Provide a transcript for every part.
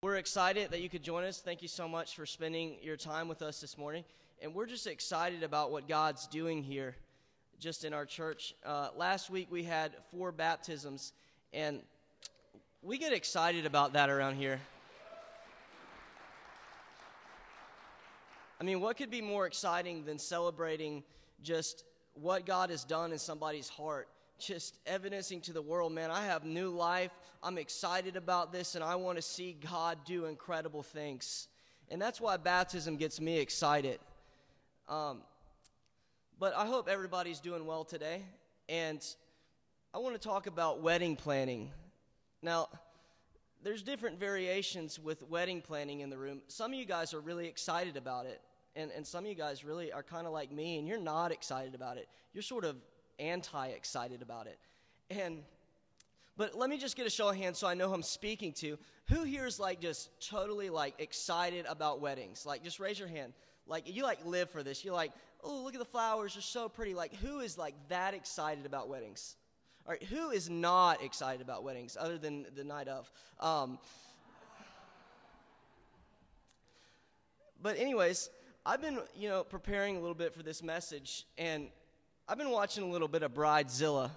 We're excited that you could join us. Thank you so much for spending your time with us this morning. And we're just excited about what God's doing here just in our church. Last week we had 4 baptisms, and we get excited about that around here. I mean, what could be more exciting than celebrating just what God has done in somebody's heart? Just evidencing to the world, man, I have new life. I'm excited about this, and I want to see God do incredible things. And that's why baptism gets me excited. But I hope everybody's doing well today. And I want to talk about wedding planning. Now, there's different variations with wedding planning in the room. Some of you guys are really excited about it. And some of you guys really are kind of like me, and you're not excited about it. You're sort of anti-excited about it. But let me just get a show of hands so I know who I'm speaking to. Who here is just totally excited about weddings? Just raise your hand. You live for this. You're like, oh, look at the flowers, they're so pretty. Who is that excited about weddings? All right, who is not excited about weddings other than the night of? But anyways, I've been, preparing a little bit for this message, and I've been watching a little bit of Bridezilla.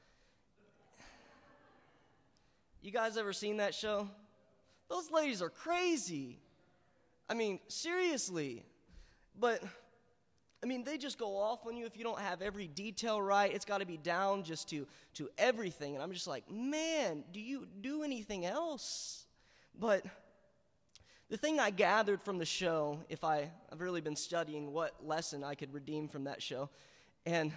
You guys ever seen that show? Those ladies are crazy. I mean, seriously. But, they just go off on you if you don't have every detail right. It's got to be down just to everything. And I'm just like, man, do you do anything else? But the thing I gathered from the show, I've really been studying what lesson I could redeem from that show, and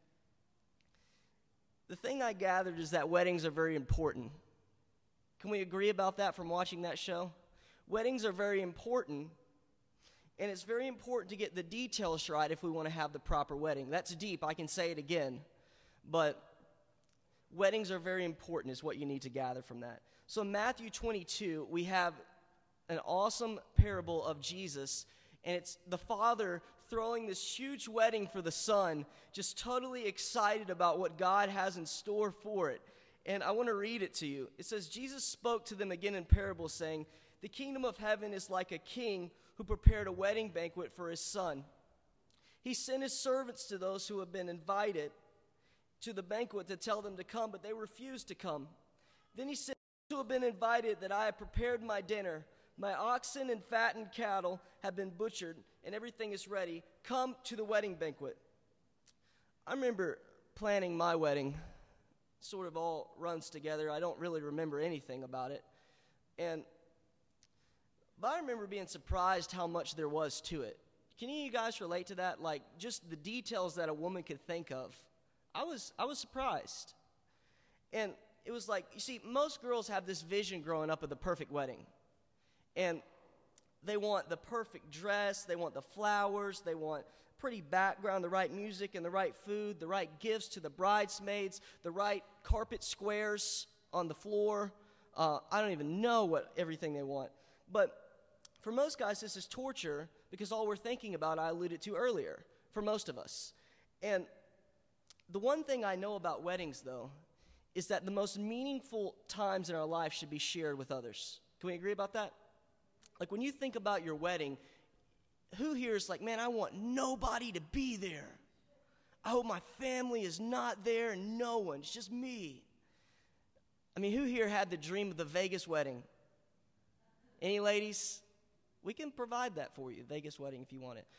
the thing I gathered is that weddings are very important. Can we agree about that from watching that show? Weddings are very important, and it's very important to get the details right if we want to have the proper wedding. That's deep, I can say it again, but weddings are very important is what you need to gather from that. So in Matthew 22, we have an awesome parable of Jesus, and it's the father throwing this huge wedding for the son, just totally excited about what God has in store for it. And I want to read it to you. It says, Jesus spoke to them again in parables, saying, "The kingdom of heaven is like a king who prepared a wedding banquet for his son. He sent his servants to those who have been invited to the banquet to tell them to come, but they refused to come. Then he said, those who have been invited, that I have prepared my dinner. My oxen and fattened cattle have been butchered, and everything is ready. Come to the wedding banquet." I remember planning my wedding. Sort of all runs together. I don't really remember anything about it. But I remember being surprised how much there was to it. Can you guys relate to that? Just the details that a woman could think of. I was surprised. And it was you see, most girls have this vision growing up of the perfect wedding. And they want the perfect dress, they want the flowers, they want pretty background, the right music and the right food, the right gifts to the bridesmaids, the right carpet squares on the floor. I don't even know what everything they want. But for most guys, this is torture because all we're thinking about, I alluded to earlier, for most of us. And the one thing I know about weddings, though, is that the most meaningful times in our life should be shared with others. Can we agree about that? When you think about your wedding, who here is man, I want nobody to be there. I hope my family is not there and no one. It's just me. Who here had the dream of the Vegas wedding? Any ladies? We can provide that for you, Vegas wedding, if you want it.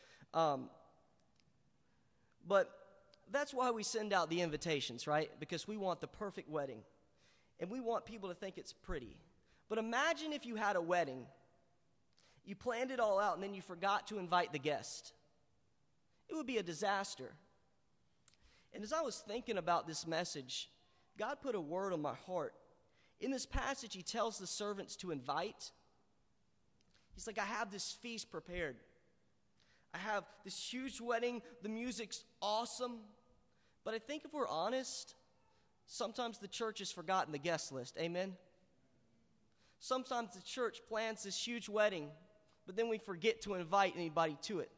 But that's why we send out the invitations, right? Because we want the perfect wedding. And we want people to think it's pretty. But imagine if you had a wedding, you planned it all out, and then you forgot to invite the guest. It would be a disaster. And as I was thinking about this message, God put a word on my heart. In this passage, he tells the servants to invite. He's like, I have this feast prepared. I have this huge wedding. The music's awesome. But I think if we're honest, sometimes the church has forgotten the guest list. Amen? Sometimes the church plans this huge wedding, but then we forget to invite anybody to it.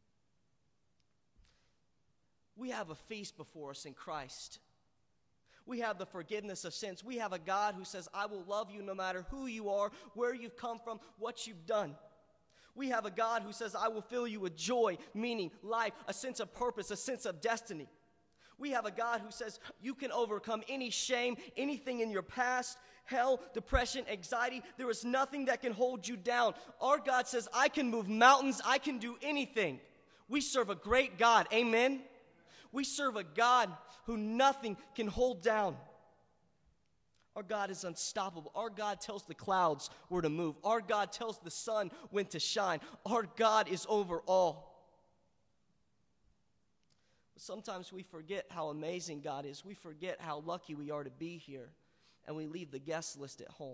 We have a feast before us in Christ. We have the forgiveness of sins. We have a God who says, I will love you no matter who you are, where you've come from, what you've done. We have a God who says, I will fill you with joy, meaning, life, a sense of purpose, a sense of destiny. We have a God who says you can overcome any shame, anything in your past, hell, depression, anxiety. There is nothing that can hold you down. Our God says, I can move mountains. I can do anything. We serve a great God. Amen? We serve a God who nothing can hold down. Our God is unstoppable. Our God tells the clouds where to move. Our God tells the sun when to shine. Our God is over all. But sometimes we forget how amazing God is. We forget how lucky we are to be here, and we leave the guest list at home.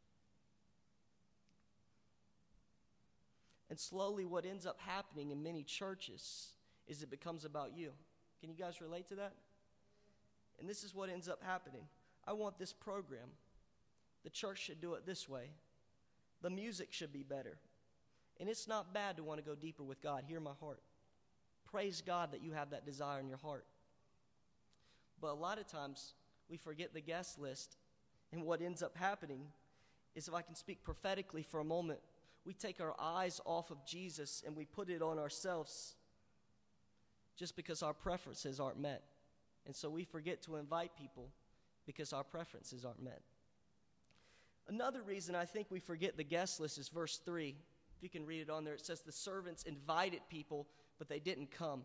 And slowly what ends up happening in many churches is it becomes about you. Can you guys relate to that? And this is what ends up happening. I want this program. The church should do it this way. The music should be better. And it's not bad to want to go deeper with God. Hear my heart. Praise God that you have that desire in your heart. But a lot of times we forget the guest list. And what ends up happening is, if I can speak prophetically for a moment, we take our eyes off of Jesus and we put it on ourselves just because our preferences aren't met. And so we forget to invite people because our preferences aren't met. Another reason I think we forget the guest list is verse 3. If you can read it on there, it says the servants invited people, but they didn't come.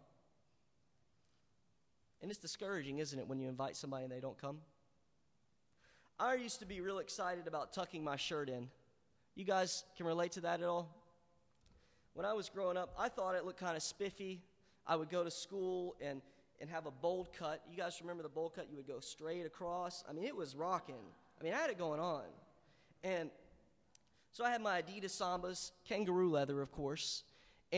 And it's discouraging, isn't it, when you invite somebody and they don't come? I used to be real excited about tucking my shirt in. You guys can relate to that at all? When I was growing up, I thought it looked kind of spiffy. I would go to school and have a bold cut. You guys remember the bold cut? You would go straight across. I mean, it was rocking. I mean, I had it going on. And so I had my Adidas Sambas, kangaroo leather, of course.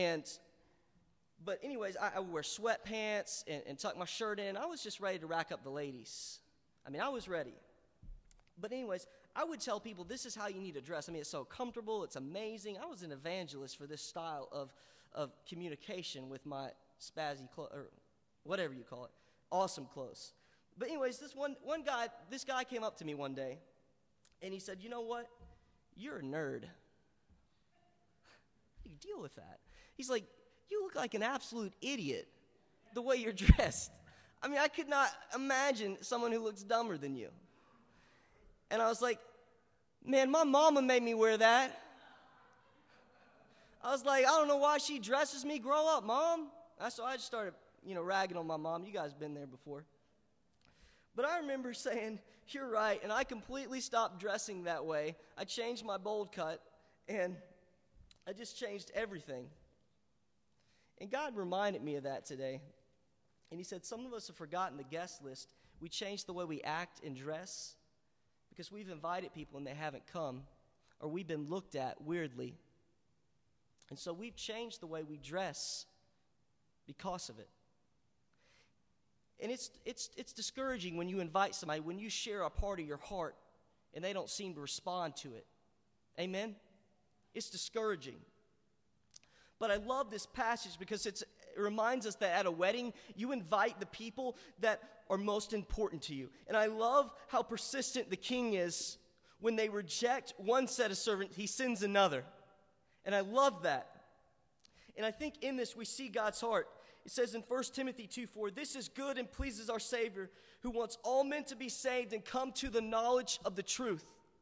But anyways, I would wear sweatpants and tuck my shirt in. I was just ready to rack up the ladies. I mean, I was ready. But anyways, I would tell people this is how you need to dress. I mean, it's so comfortable. It's amazing. I was an evangelist for this style of communication with my spazzy clothes, or whatever you call it, awesome clothes. But anyways, this guy came up to me one day, and he said, you know what? You're a nerd. How do you deal with that? He's like, you look like an absolute idiot the way you're dressed. I mean, I could not imagine someone who looks dumber than you. And I was like, man, my mama made me wear that. I was like, I don't know why she dresses me. Grow up, Mom. So I just started, ragging on my mom. You guys been there before. But I remember saying, you're right, and I completely stopped dressing that way. I changed my bold cut, and I just changed everything. And God reminded me of that today. And he said, some of us have forgotten the guest list. We changed the way we act and dress because we've invited people and they haven't come, or we've been looked at weirdly. And so we've changed the way we dress because of it. And it's discouraging when you invite somebody, when you share a part of your heart and they don't seem to respond to it. Amen? It's discouraging. But I love this passage because it reminds us that at a wedding, you invite the people that are most important to you. And I love how persistent the king is. When they reject one set of servants, he sends another. And I love that. And I think in this we see God's heart. It says in 1 Timothy 2:4, this is good and pleases our Savior, who wants all men to be saved and come to the knowledge of the truth.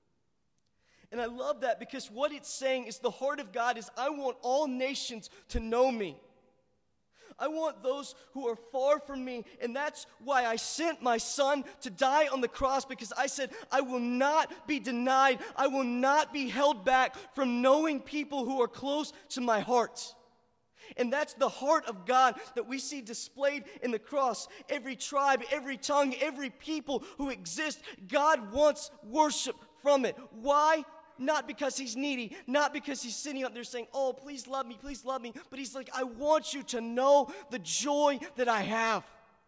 And I love that because what it's saying is the heart of God is, I want all nations to know me. I want those who are far from me, and that's why I sent my son to die on the cross, because I said, I will not be denied. I will not be held back from knowing people who are close to my heart. And that's the heart of God that we see displayed in the cross. Every tribe, every tongue, every people who exist, God wants worship from it. Why? Not because he's needy, not because he's sitting up there saying, oh, please love me, but he's like, I want you to know the joy that I have.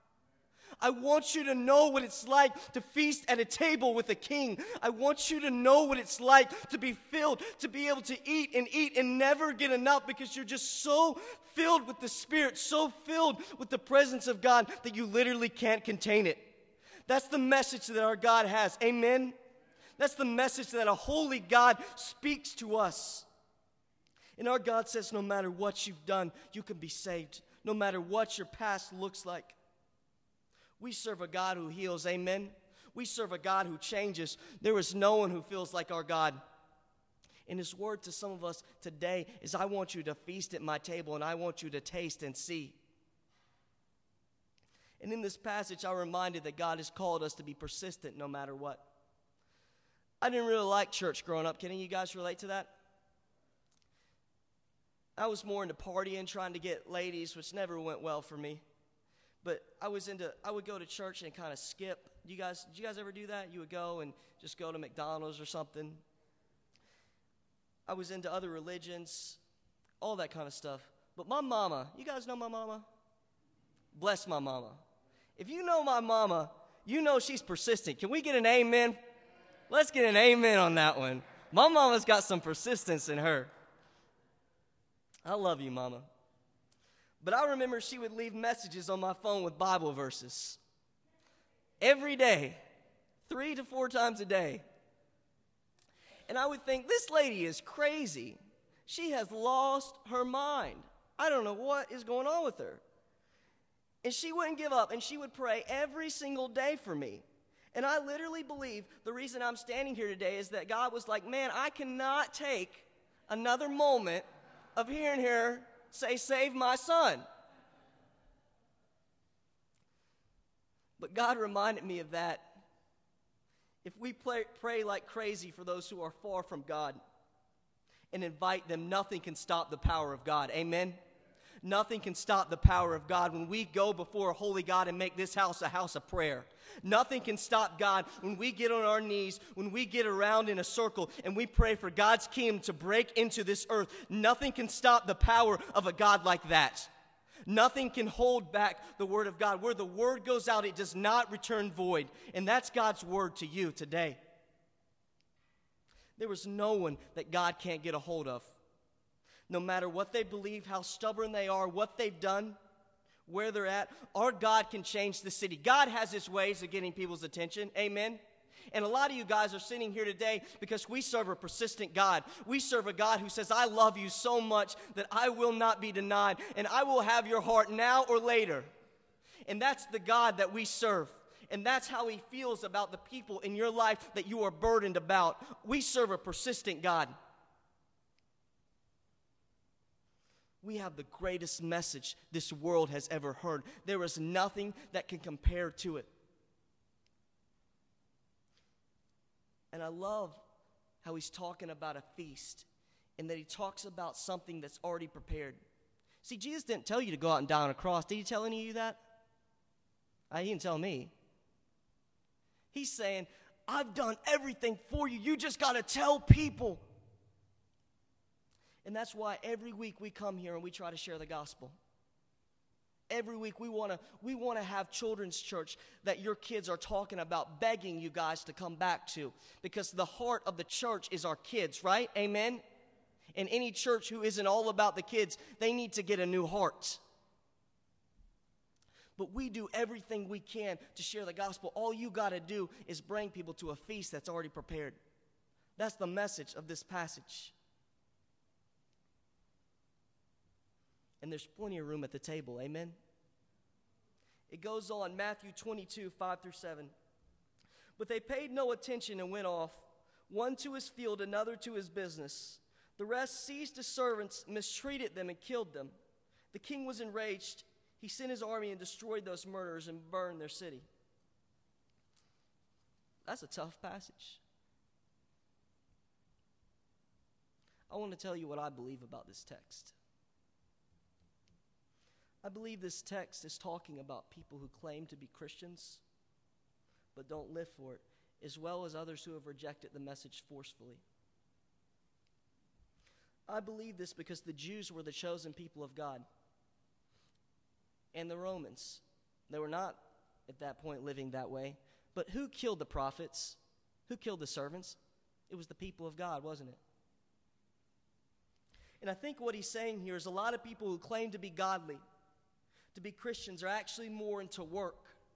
I want you to know what it's like to feast at a table with a king. I want you to know what it's like to be filled, to be able to eat and never get enough, because you're just so filled with the Spirit, so filled with the presence of God that you literally can't contain it. That's the message that our God has. Amen? That's the message that a holy God speaks to us. And our God says no matter what you've done, you can be saved. No matter what your past looks like. We serve a God who heals. Amen? We serve a God who changes. There is no one who feels like our God. And his word to some of us today is, I want you to feast at my table and I want you to taste and see. And in this passage, I'm reminded that God has called us to be persistent no matter what. I didn't really like church growing up. Can any of you guys relate to that? I was more into partying, trying to get ladies, which never went well for me. But I would go to church and kind of skip. Did you guys ever do that? You would go and just go to McDonald's or something. I was into other religions, all that kind of stuff. But my mama, you guys know my mama? Bless my mama. If you know my mama, you know she's persistent. Can we get an amen? Let's get an amen on that one. My mama's got some persistence in her. I love you, mama. But I remember she would leave messages on my phone with Bible verses. Every day, 3 to 4 times a day. And I would think, this lady is crazy. She has lost her mind. I don't know what is going on with her. And she wouldn't give up, and she would pray every single day for me. And I literally believe the reason I'm standing here today is that God was like, man, I cannot take another moment of hearing her say, save my son. But God reminded me of that. If we pray like crazy for those who are far from God and invite them, nothing can stop the power of God. Amen? Nothing can stop the power of God when we go before a holy God and make this house a house of prayer. Nothing can stop God when we get on our knees, when we get around in a circle and we pray for God's kingdom to break into this earth. Nothing can stop the power of a God like that. Nothing can hold back the word of God. Where the word goes out, it does not return void. And that's God's word to you today. There is no one that God can't get a hold of. No matter what they believe, how stubborn they are, what they've done, where they're at, our God can change the city. God has his ways of getting people's attention. Amen? And a lot of you guys are sitting here today because we serve a persistent God. We serve a God who says, I love you so much that I will not be denied, and I will have your heart now or later. And that's the God that we serve. And that's how he feels about the people in your life that you are burdened about. We serve a persistent God. We have the greatest message this world has ever heard. There is nothing that can compare to it. And I love how he's talking about a feast and that he talks about something that's already prepared. See, Jesus didn't tell you to go out and die on a cross. Did he tell any of you that? He didn't tell me. He's saying, I've done everything for you. You just got to tell people. And that's why every week we come here and we try to share the gospel. Every week we want to have children's church that your kids are talking about, begging you guys to come back to. Because the heart of the church is our kids, right? Amen? And any church who isn't all about the kids, they need to get a new heart. But we do everything we can to share the gospel. All you got to do is bring people to a feast that's already prepared. That's the message of this passage. And there's plenty of room at the table, amen? It goes on, Matthew 22, 5 through 7. But they paid no attention and went off, one to his field, another to his business. The rest seized his servants, mistreated them, and killed them. The king was enraged. He sent his army and destroyed those murderers and burned their city. That's a tough passage. I want to tell you what I believe about this text. I believe this text is talking about people who claim to be Christians but don't live for it, as well as others who have rejected the message forcefully. I believe this because the Jews were the chosen people of God. And the Romans, they were not at that point living that way. But who killed the prophets? Who killed the servants? It was the people of God, wasn't it? And I think what he's saying here is a lot of people who claim to be godly, to be Christians, are actually more into work,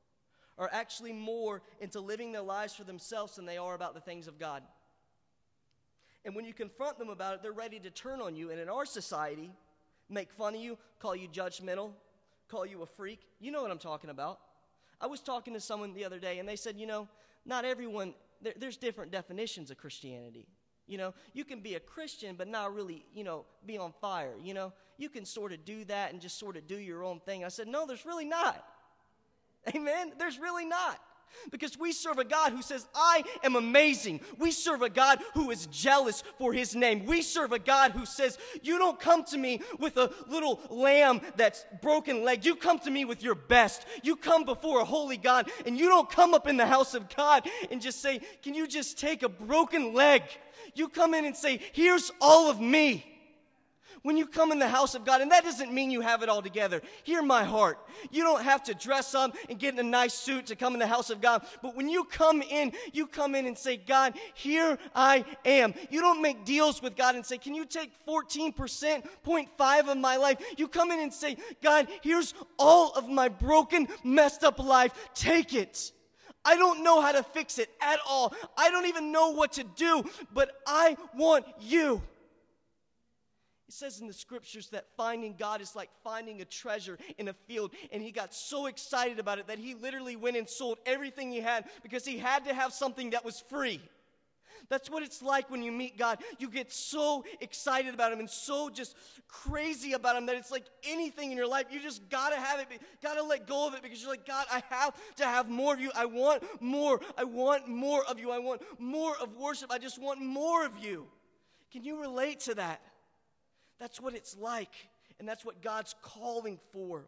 are actually more into living their lives for themselves than they are about the things of God. And when you confront them about it, they're ready to turn on you. And in our society, make fun of you, call you judgmental, call you a freak. You know what I'm talking about. I was talking to someone the other day, and they said, not everyone, there's different definitions of Christianity. You can be a Christian, but not really, be on fire. You can sort of do that and just sort of do your own thing. I said, no, there's really not. Amen? There's really not. Because we serve a God who says, I am amazing. We serve a God who is jealous for his name. We serve a God who says, you don't come to me with a little lamb that's broken legged. You come to me with your best. You come before a holy God, and you don't come up in the house of God and just say, can you just take a broken leg? You come in and say, here's all of me. When you come in the house of God, and that doesn't mean you have it all together. Hear my heart. You don't have to dress up and get in a nice suit to come in the house of God. But when you come in and say, God, here I am. You don't make deals with God and say, can you take 14%, 0.5 of my life? You come in and say, God, here's all of my broken, messed up life. Take it. I don't know how to fix it at all. I don't even know what to do, but I want you. It says in the scriptures that finding God is like finding a treasure in a field. And he got so excited about it that he literally went and sold everything he had because he had to have something that was free. That's what it's like when you meet God. You get so excited about him and so just crazy about him that it's like anything in your life, you just got to have it, got to let go of it because you're like, God, I have to have more of you. I want more. I want more of you. I want more of worship. I just want more of you. Can you relate to that? That's what it's like, and that's what God's calling for.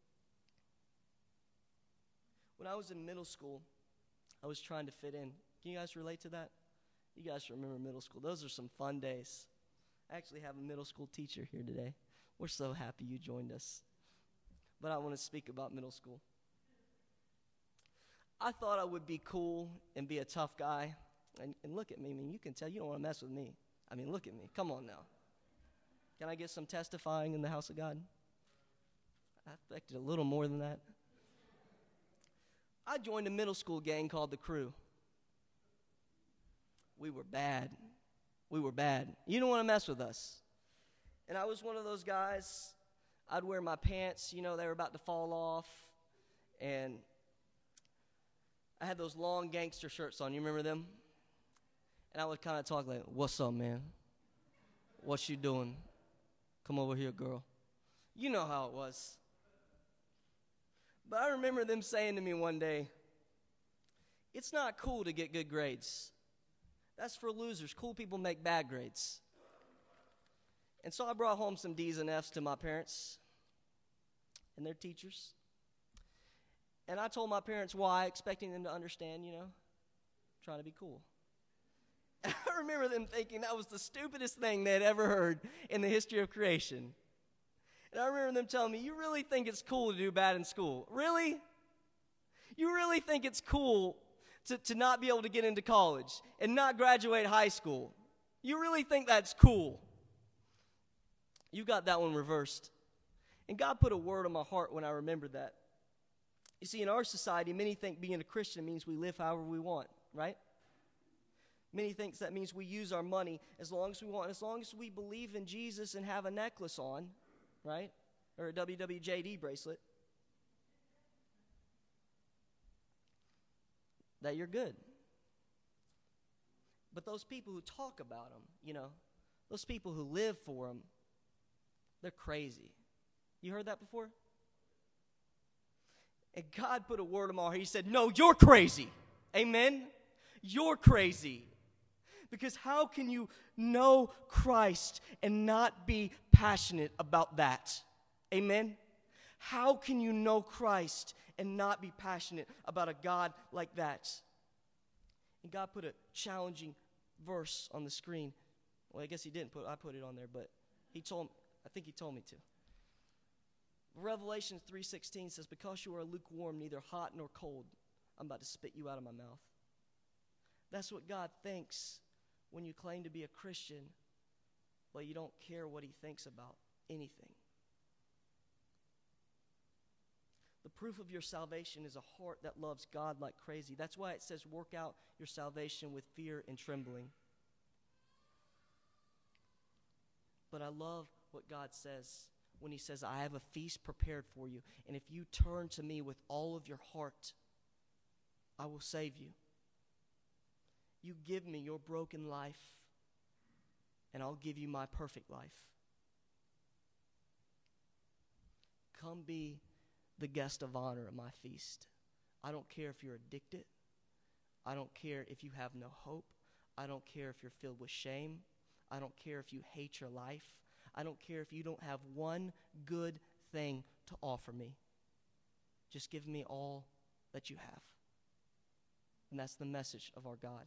When I was in middle school, I was trying to fit in. Can you guys relate to that? You guys remember middle school. Those are some fun days. I actually have a middle school teacher here today. We're so happy you joined us. But I want to speak about middle school. I thought I would be cool and be a tough guy. And look at me. I mean, you can tell you don't want to mess with me. I mean, look at me. Come on now. Can I get some testifying in the house of God? I expected a little more than that. I joined a middle school gang called The Crew. We were bad. We were bad. You don't want to mess with us. And I was one of those guys. I'd wear my pants, they were about to fall off. And I had those long gangster shirts on. You remember them? And I would kind of talk like, what's up, man? What you doing? Come over here, girl. You know how it was. But I remember them saying to me one day, it's not cool to get good grades. That's for losers. Cool people make bad grades. And so I brought home some D's and F's to my parents and their teachers. And I told my parents why, expecting them to understand, trying to be cool. And I remember them thinking that was the stupidest thing they had ever heard in the history of creation. And I remember them telling me, you really think it's cool to do bad in school? Really? You really think it's cool to not be able to get into college and not graduate high school? You really think that's cool? You got that one reversed. And God put a word on my heart when I remembered that. You see, in our society, many think being a Christian means we live however we want, right? Many think that means we use our money as long as we want, as long as we believe in Jesus and have a necklace on, right? Or a WWJD bracelet. That you're good. But those people who talk about them, those people who live for them, they're crazy. You heard that before? And God put a word on my heart. He said, no, you're crazy. Amen? You're crazy. Because how can you know Christ and not be passionate about that? Amen? How can you know Christ and not be passionate about a God like that? And God put a challenging verse on the screen. Well, I guess he didn't I put it on there, but I think he told me to. Revelation 3:16 says, because you are lukewarm, neither hot nor cold, I'm about to spit you out of my mouth. That's what God thinks when you claim to be a Christian, but you don't care what he thinks about anything. The Proof of your salvation is a heart that loves God like crazy. That's why it says, work out your salvation with fear and trembling. But I love what God says when he says, I have a feast prepared for you. And if you turn to me with all of your heart, I will save you. You give me your broken life, and I'll give you my perfect life. Come be the guest of honor at my feast. I don't care if you're addicted. I don't care if you have no hope. I don't care if you're filled with shame. I don't care if you hate your life. I don't care if you don't have one good thing to offer me. Just give me all that you have. And that's the message of our God.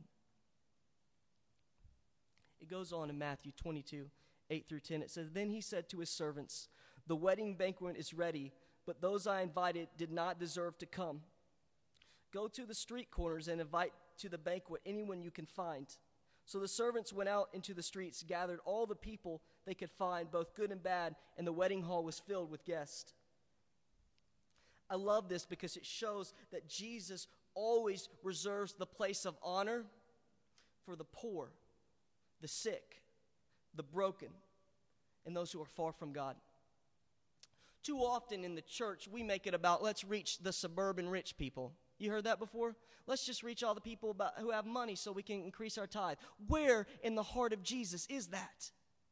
It goes on in Matthew 22, 8 through 10. It says, Then he said to his servants, the wedding banquet is ready, but those I invited did not deserve to come. Go to the street corners and invite to the banquet anyone you can find. So the servants went out into the streets, gathered all the people they could find, both good and bad, and the wedding hall was filled with guests. I love this because it shows that Jesus always reserves the place of honor for the poor, the sick, the broken, and those who are far from God. Too often in the church, we make it about, let's reach the suburban rich people. You heard that before? Let's just reach all the people who have money so we can increase our tithe. Where in the heart of Jesus is that?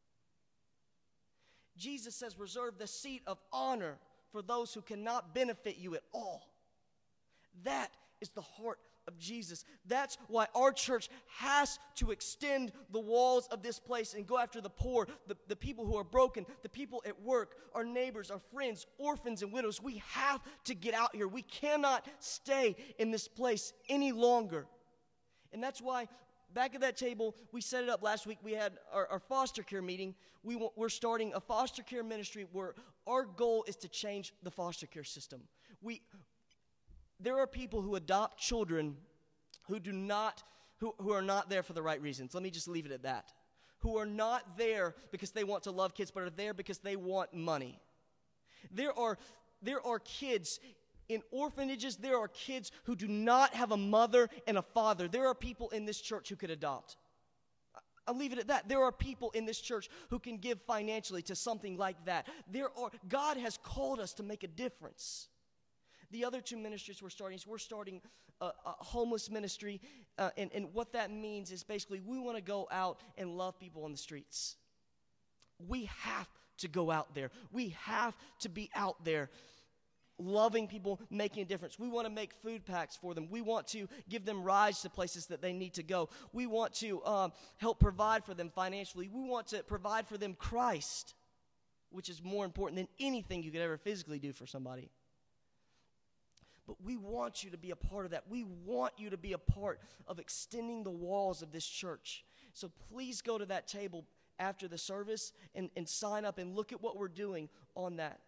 Jesus says, reserve the seat of honor for those who cannot benefit you at all. That is the heart of Jesus. That's why our church has to extend the walls of this place and go after the poor, the people who are broken, the people at work, our neighbors, our friends, orphans and widows. We have to get out here. We cannot stay in this place any longer. And that's why back at that table, we set it up last week. We had our foster care meeting. We're starting a foster care ministry where our goal is to change the foster care system. There are people who adopt children who are not there for the right reasons. Let me just leave it at that. Who are not there because they want to love kids, but are there because they want money. There are kids in orphanages. There are kids who do not have a mother and a father. There are people in this church who could adopt. I'll leave it at that. There are people in this church who can give financially to something like that. God has called us to make a difference. The other two ministries we're starting a homeless ministry, and what that means is basically we want to go out and love people on the streets. We have to go out there. We have to be out there loving people, making a difference. We want to make food packs for them. We want to give them rides to places that they need to go. We want to help provide for them financially. We want to provide for them Christ, which is more important than anything you could ever physically do for somebody. But we want you to be a part of that. We want you to be a part of extending the walls of this church. So please go to that table after the service and sign up and look at what we're doing on that.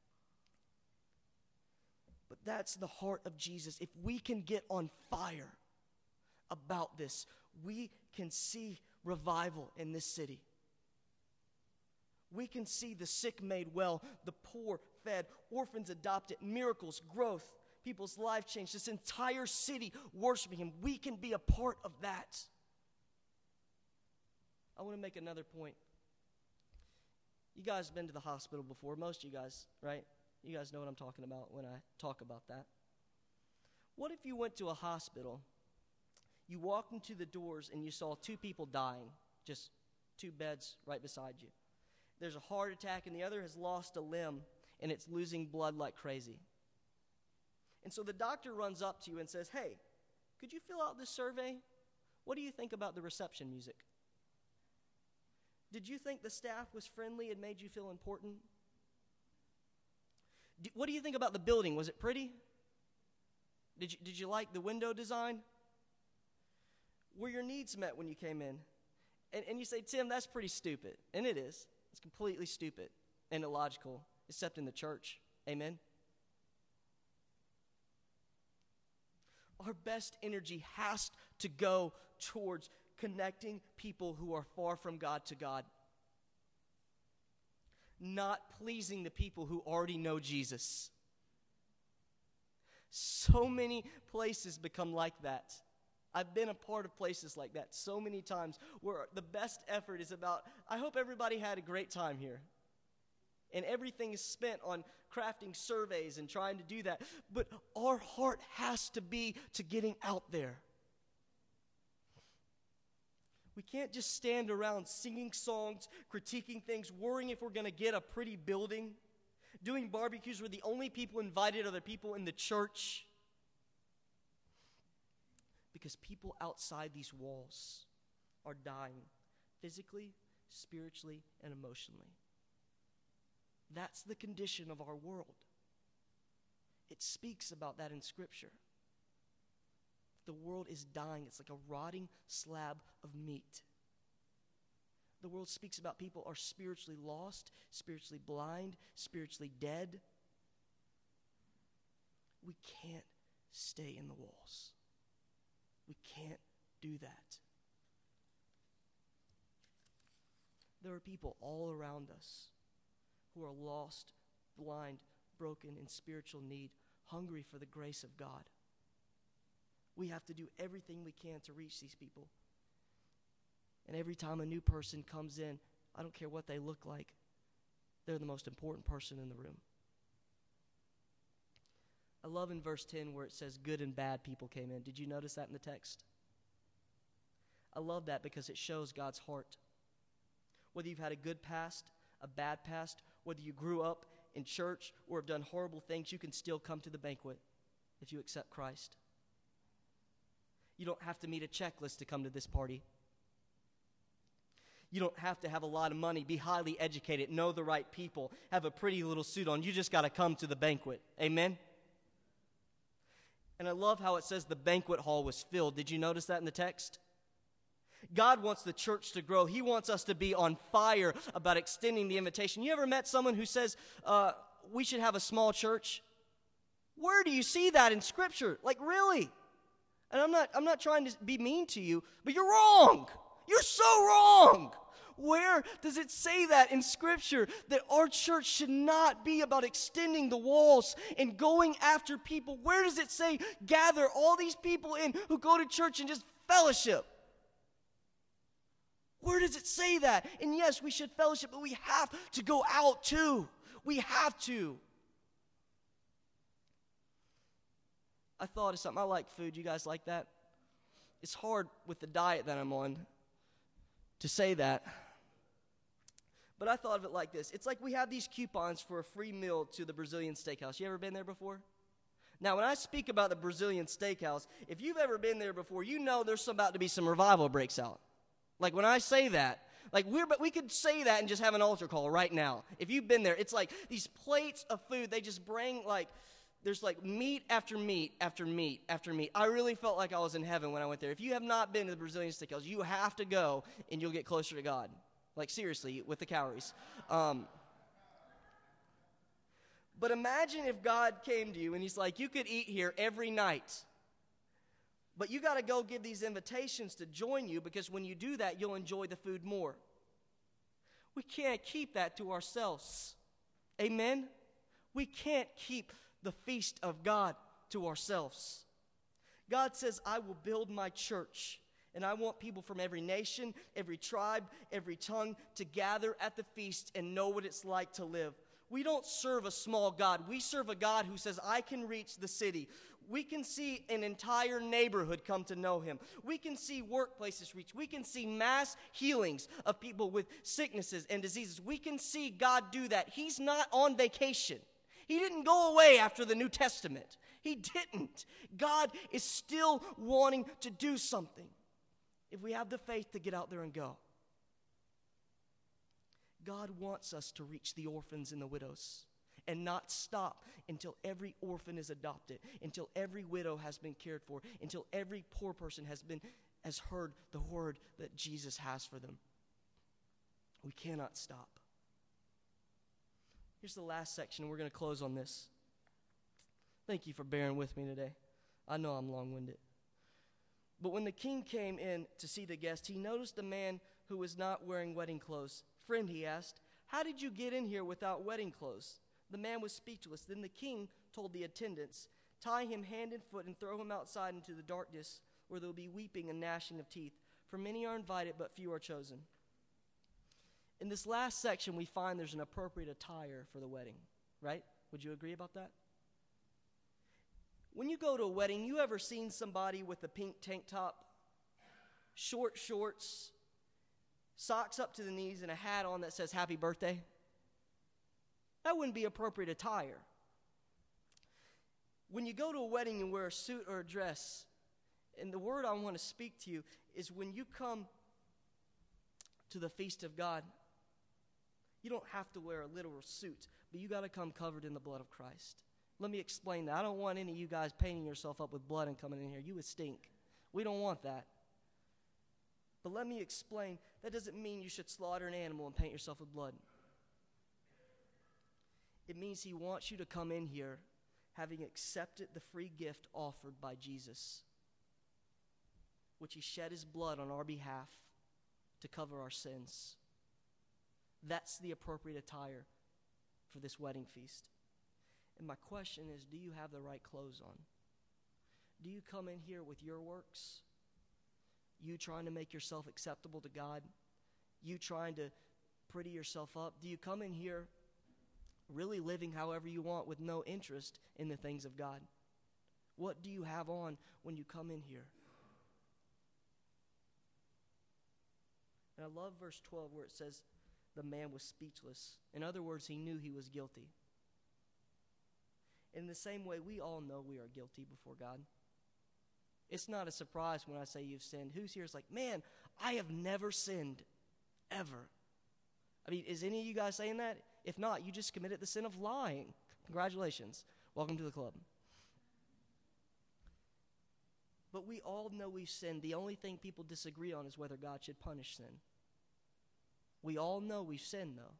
But that's the heart of Jesus. If we can get on fire about this, we can see revival in this city. We can see the sick made well, the poor fed, orphans adopted, miracles, growth, people's life changed, this entire city worshiping him. We can be a part of that. I want to make another point. You guys have been to the hospital before, most of you guys, right? You guys know what I'm talking about when I talk about that. What if you went to a hospital, you walked into the doors and you saw two people dying, just two beds right beside you. There's a heart attack and the other has lost a limb and it's losing blood like crazy. And so the doctor runs up to you and says, hey, could you fill out this survey? What do you think about the reception music? Did you think the staff was friendly and made you feel important? What do you think about the building? Was it pretty? Did you like the window design? Were your needs met when you came in? And you say, Tim, that's pretty stupid. And it is. It's completely stupid and illogical, except in the church. Amen? Our best energy has to go towards connecting people who are far from God to God. Not pleasing the people who already know Jesus. So many places become like that. I've been a part of places like that so many times where the best effort is about, I hope everybody had a great time here. And everything is spent on crafting surveys and trying to do that. But our heart has to be to getting out there. We can't just stand around singing songs, critiquing things, worrying if we're going to get a pretty building, doing barbecues where the only people invited are the people in the church. Because people outside these walls are dying physically, spiritually, and emotionally. That's the condition of our world. It speaks about that in Scripture. The world is dying. It's like a rotting slab of meat. The world speaks about people are spiritually lost, spiritually blind, spiritually dead. We can't stay in the walls. We can't do that. There are people all around us who are lost, blind, broken, in spiritual need, hungry for the grace of God. We have to do everything we can to reach these people. And every time a new person comes in, I don't care what they look like, they're the most important person in the room. I love in verse 10 where it says good and bad people came in. Did you notice that in the text? I love that because it shows God's heart. Whether you've had a good past, a bad past, whether you grew up in church or have done horrible things, you can still come to the banquet if you accept Christ. You don't have to meet a checklist to come to this party. You don't have to have a lot of money, be highly educated, know the right people, have a pretty little suit on. You just got to come to the banquet. Amen? And I love how it says the banquet hall was filled. Did you notice that in the text? God wants the church to grow. He wants us to be on fire about extending the invitation. You ever met someone who says, we should have a small church? Where do you see that in Scripture? Like, really? And I'm not trying to be mean to you, but you're wrong. You're so wrong. Where does it say that in Scripture, that our church should not be about extending the walls and going after people? Where does it say gather all these people in who go to church and just fellowship? Where does it say that? And yes, we should fellowship, but we have to go out too. We have to. I thought of something. I like food. You guys like that? It's hard with the diet that I'm on to say that. But I thought of it like this. It's like we have these coupons for a free meal to the Brazilian steakhouse. You ever been there before? Now, when I speak about the Brazilian steakhouse, if you've ever been there before, you know there's about to be some revival breaks out. Like when I say that, like we could say that and just have an altar call right now. If you've been there, it's like these plates of food, they just bring like, there's like meat after meat after meat after meat. I really felt like I was in heaven when I went there. If you have not been to the Brazilian steakhouse, you have to go and you'll get closer to God. Like seriously, with the calories. But imagine if God came to you and he's like, you could eat here every night. But you got to go give these invitations to join you, because when you do that, you'll enjoy the food more. We can't keep that to ourselves. Amen? We can't keep the feast of God to ourselves. God says, I will build my church, and I want people from every nation, every tribe, every tongue to gather at the feast and know what it's like to live. We don't serve a small God. We serve a God who says, I can reach the city. We can see an entire neighborhood come to know him. We can see workplaces reach. We can see mass healings of people with sicknesses and diseases. We can see God do that. He's not on vacation. He didn't go away after the New Testament. He didn't. God is still wanting to do something if we have the faith to get out there and go. God wants us to reach the orphans and the widows and not stop until every orphan is adopted, until every widow has been cared for, until every poor person has heard the word that Jesus has for them. We cannot stop. Here's the last section, and we're going to close on this. Thank you for bearing with me today. I know I'm long-winded. But when the king came in to see the guest, he noticed a man who was not wearing wedding clothes. Friend, he asked, how did you get in here without wedding clothes? The man was speechless. Then the king told the attendants, Tie him hand and foot and throw him outside into the darkness, where there will be weeping and gnashing of teeth. For many are invited, but few are chosen." In this last section, we find there's an appropriate attire for the wedding, right? Would you agree about that? When you go to a wedding, you ever seen somebody with a pink tank top, short shorts, socks up to the knees, and a hat on that says "Happy Birthday"? That wouldn't be appropriate attire. When you go to a wedding and wear a suit or a dress, and the word I want to speak to you is when you come to the feast of God, you don't have to wear a literal suit, but you got to come covered in the blood of Christ. Let me explain that. I don't want any of you guys painting yourself up with blood and coming in here. You would stink. We don't want that. But let me explain. That doesn't mean you should slaughter an animal and paint yourself with blood. It means he wants you to come in here having accepted the free gift offered by Jesus, which he shed his blood on our behalf to cover our sins. That's the appropriate attire for this wedding feast. And my question is, do you have the right clothes on? Do you come in here with your works? You trying to make yourself acceptable to God? You trying to pretty yourself up? Do you come in here really living however you want with no interest in the things of God? What do you have on when you come in here? And I love verse 12 where it says, the man was speechless. In other words, he knew he was guilty. In the same way, we all know we are guilty before God. It's not a surprise when I say you've sinned. Who's here is like, man, I have never sinned, ever. I mean, is any of you guys saying that? If not, you just committed the sin of lying. Congratulations. Welcome to the club. But we all know we've sinned. The only thing people disagree on is whether God should punish sin. We all know we've sinned, though.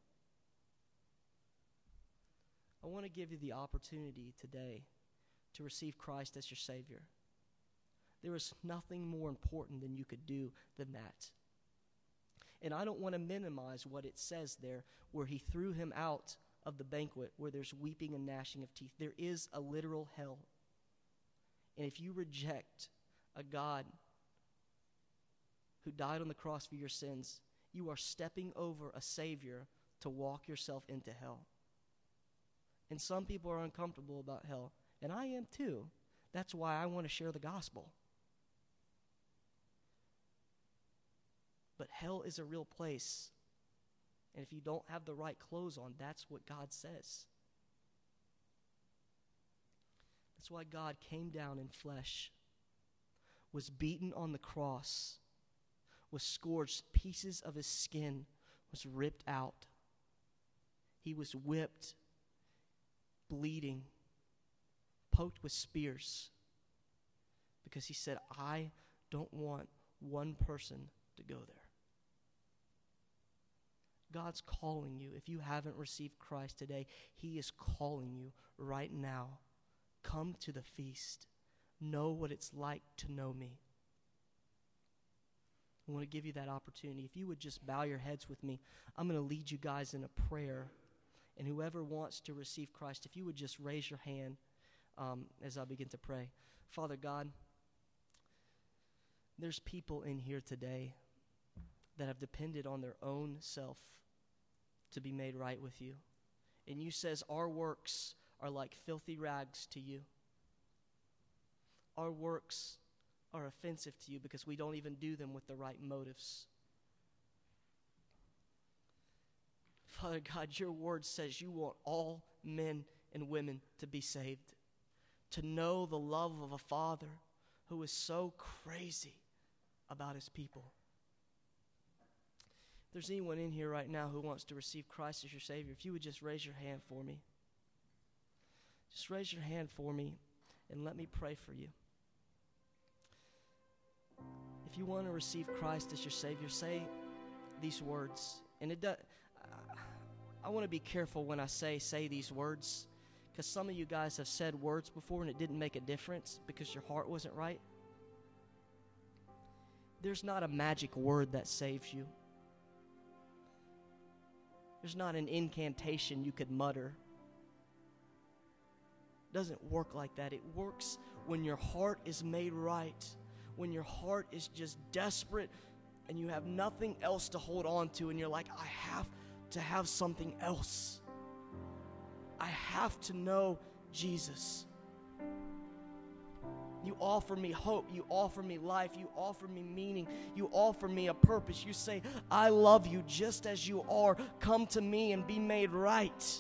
I want to give you the opportunity today to receive Christ as your Savior. There is nothing more important than you could do than that. And I don't want to minimize what it says there, where he threw him out of the banquet, where there's weeping and gnashing of teeth. There is a literal hell. And if you reject a God who died on the cross for your sins, you are stepping over a Savior to walk yourself into hell. And some people are uncomfortable about hell, and I am too. That's why I want to share the gospel. But hell is a real place. And if you don't have the right clothes on, that's what God says. That's why God came down in flesh, was beaten on the cross, was scourged, pieces of his skin was ripped out. He was whipped, bleeding, poked with spears, because he said, I don't want one person to go there. God's calling you. If you haven't received Christ today, he is calling you right now. Come to the feast. Know what it's like to know me. I want to give you that opportunity. If you would just bow your heads with me, I'm going to lead you guys in a prayer. And whoever wants to receive Christ, if you would just raise your hand as I begin to pray. Father God, there's people in here today that have depended on their own self to be made right with you. And you says our works are like filthy rags to you. Our works are offensive to you because we don't even do them with the right motives. Father God, your word says you want all men and women to be saved, to know the love of a Father who is so crazy about his people. If there's anyone in here right now who wants to receive Christ as your Savior, if you would just raise your hand for me. Just raise your hand for me and let me pray for you. If you want to receive Christ as your Savior, say these words. And I want to be careful when I say these words, because some of you guys have said words before and it didn't make a difference because your heart wasn't right. There's not a magic word that saves you. There's not an incantation you could mutter doesn't work like that. It works when your heart is made right, when your heart is just desperate and you have nothing else to hold on to, and you're like, I have to have something else. I have to know Jesus. You offer me hope. You offer me life. You offer me meaning. You offer me a purpose. You say, I love you just as you are. Come to me and be made right.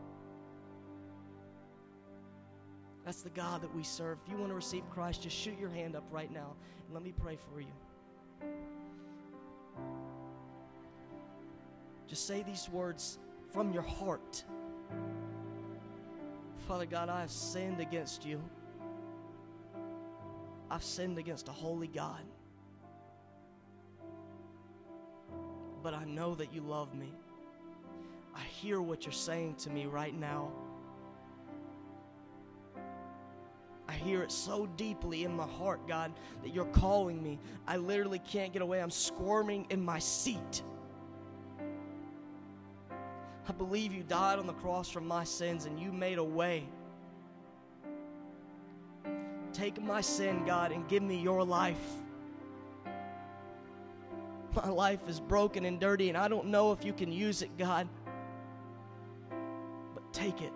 That's the God that we serve. If you want to receive Christ, just shoot your hand up right now and let me pray for you. Just say these words from your heart. Father God, I have sinned against you. I've sinned against a holy God. But I know that you love me. I hear what you're saying to me right now. I hear it so deeply in my heart, God, that you're calling me. I literally can't get away. I'm squirming in my seat. I believe you died on the cross for my sins and you made a way. Take my sin, God, and give me your life. My life is broken and dirty, and I don't know if you can use it, God. But take it.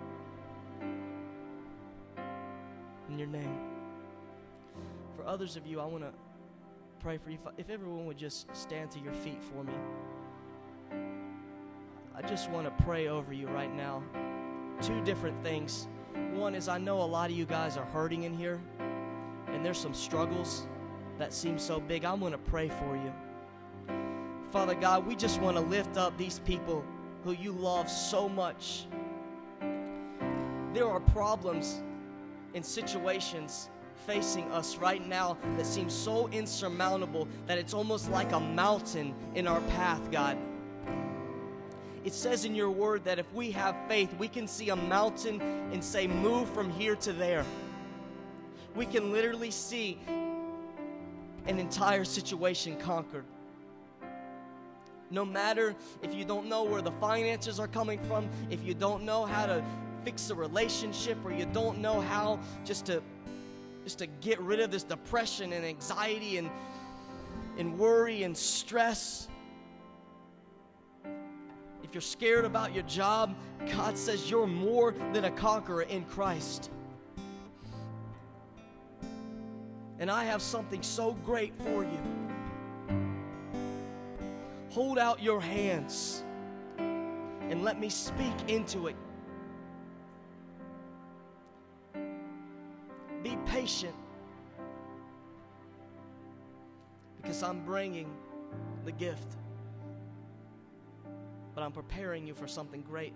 In your name. For others of you, I want to pray for you. If everyone would just stand to your feet for me. I just want to pray over you right now. Two different things. One is, I know a lot of you guys are hurting in here, and there's some struggles that seem so big. I'm going to pray for you. Father God, we just want to lift up these people who you love so much. There are problems and situations facing us right now that seem so insurmountable that it's almost like a mountain in our path, God. It says in your word that if we have faith, we can see a mountain and say, move from here to there. We can literally see an entire situation conquered. No matter if you don't know where the finances are coming from, if you don't know how to fix a relationship, or you don't know how just to get rid of this depression and anxiety and worry and stress. If you're scared about your job, God says you're more than a conqueror in Christ. And I have something so great for you. Hold out your hands and let me speak into it. Be patient, because I'm bringing the gift. But I'm preparing you for something great.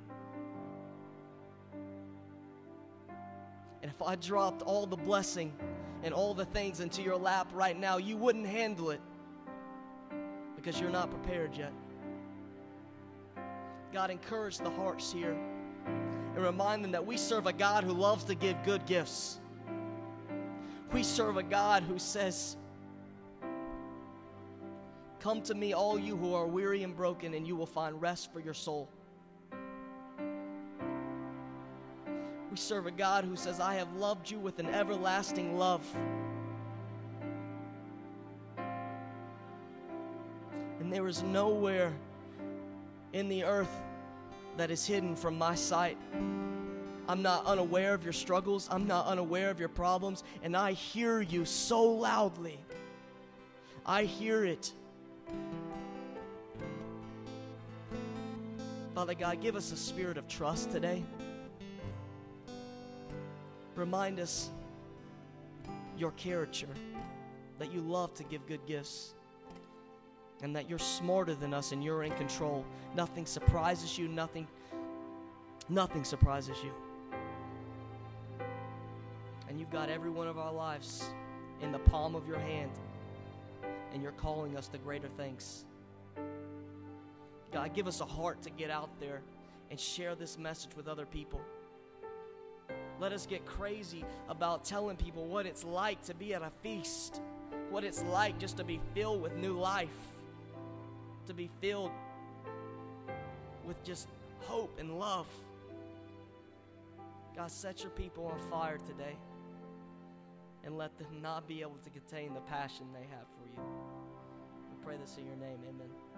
And if I dropped all the blessing and all the things into your lap right now, you wouldn't handle it because you're not prepared yet. God, encourage the hearts here and remind them that we serve a God who loves to give good gifts. We serve a God who says, come to me, all you who are weary and broken, and you will find rest for your soul. We serve a God who says, I have loved you with an everlasting love. And there is nowhere in the earth that is hidden from my sight. I'm not unaware of your struggles. I'm not unaware of your problems. And I hear you so loudly. I hear it. Father God, give us a spirit of trust today. Remind us your character, that you love to give good gifts, and that you're smarter than us and you're in control. Nothing surprises you. Nothing surprises you. And you've got every one of our lives in the palm of your hand, and you're calling us to greater things. God, give us a heart to get out there and share this message with other people. Let us get crazy about telling people what it's like to be at a feast, what it's like just to be filled with new life, to be filled with just hope and love. God, set your people on fire today and let them not be able to contain the passion they have for you. We pray this in your name. Amen.